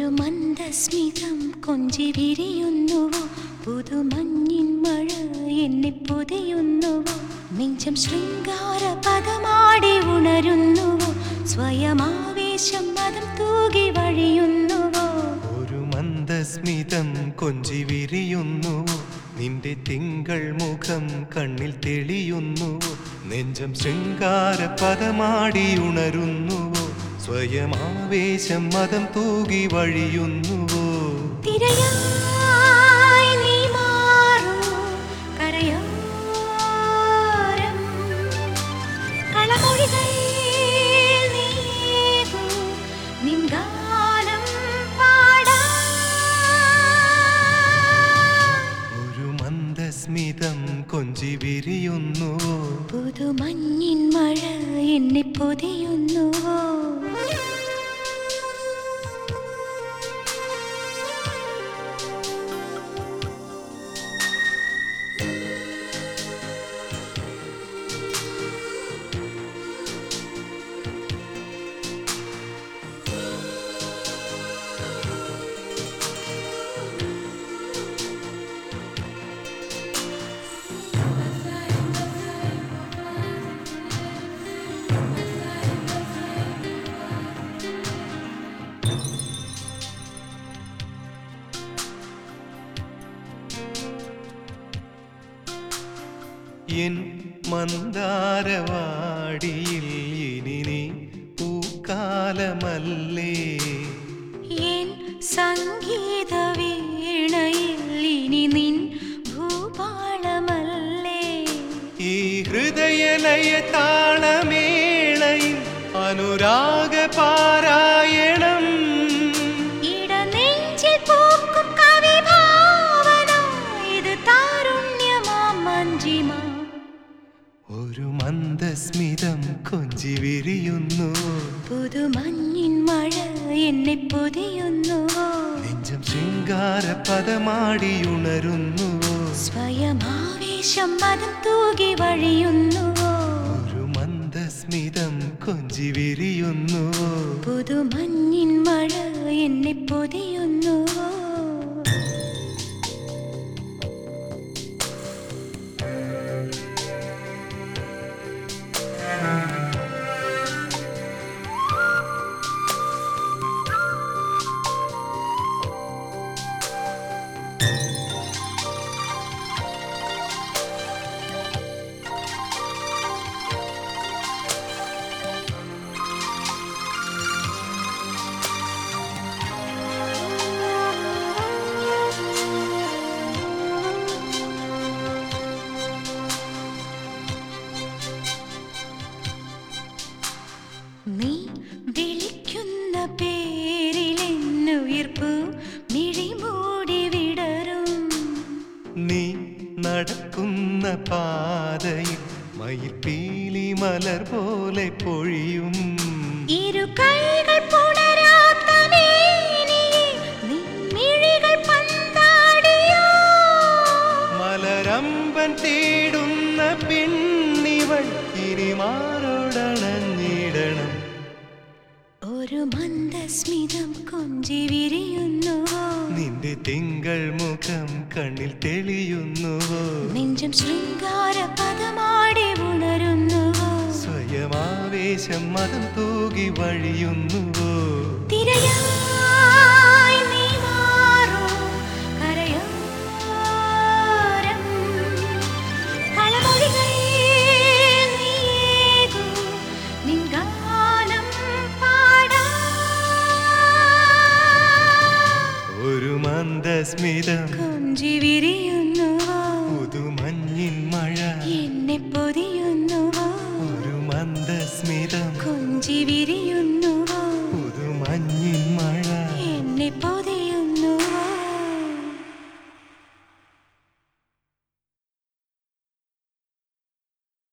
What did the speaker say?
ഒരു മന്ദസ്മിതം കൊഞ്ചി വിരിയുന്നുവോ, പുതുമഞ്ഞിൻ മഴ എന്നെ പൊതിയുന്നുവോ, നെഞ്ചം ശൃംഗാര പദമാടി ഉണരുന്നുവോ, സ്വയമാവേശം മതം തൂകി വഴിയുന്നുവോ. ഒരു മന്ദസ്മിതം കൊഞ്ചി വിരിയുന്നുവോ, നിന്റെ തിങ്കൾ മുഖം കണ്ണിൽ തെളിയുന്നുവോ, നെഞ്ചം ശൃംഗാര പദമാടി ഉണരുന്നുവോ, സ്വയമാവേശം മതം തൂകി വഴിയുന്നുവോ. തിരയായി നീ മാറൂ കരയോരം, കളമൊഴികൾ നീകൂ നിൻ ഗാനം പാടാം. ഒരു മന്ദസ്മിതം കൊഞ്ചി വിരിയുന്നുവോ, പുതുമഞ്ഞിൻ മഴ എന്നെ പൊതിയുന്നുവോ. എൻ മന്ദാരവാടിയിൽ ഇനി നീ പൂക്കാലമല്ലേ, എൻ സംഗീത വീണയിൽ ഇനി നിൻ ഭൂപാളമല്ലേ, ഈ ഹൃദയലയ താളമേളയിൽ അനുരാഗ പാരായണം, ഇടനെഞ്ചിൽ പൂക്കും കവിഭാവന ഇത് താരുണ്യമാം മഞ്ജിമ. ഒരു മന്ദസ്മിതം കൊഞ്ചി വിരിയുന്നുവോ, പുതുമഞ്ഞിൻ മഴ എന്നെ പൊതിയുന്നുവോ, നെഞ്ചം ശൃംഗാര പദമാടി ഉണരുന്നുവോ, സ്വയമാവേശം മതം തൂകി വഴിയുന്നുവോ. ഒരു മന്ദസ്മിതം കൊഞ്ചി വിരിയുന്നുവോ, പുതുമഞ്ഞിൻ മഴ എന്നെ പൊതിയുന്നുവോ. നീ വിളിക്കുന്ന പേരിലെന്നുയിർപ്പു മിഴിമൂടി വിടരും, നീ നടക്കുന്ന പാതയിൽ മയിൽപ്പീലി മലർ പോലെ പൊഴിയും, ഇരു കൈകൾ പുണരാത്ത മേനിയെ നിൻ മിഴികൾ പന്താടിയോ, മലരമ്പൻ തേടുന്ന പെണ്ണിവൾ ഇനി മാറോടണഞ്ഞിടണം. ഒരു മന്ദസ്മിതം കൊഞ്ചി വിരിയുന്നുവോ, നിന്റെ തിങ്കൾ മുഖം കണ്ണിൽ തെളിയുന്നുവോ, നെഞ്ചം ശൃംഗാര പദമാടി ഉണരുന്നുവോ, സ്വയമാവേശം മതം തൂകി വഴിയുന്നുവോ. തിരയാ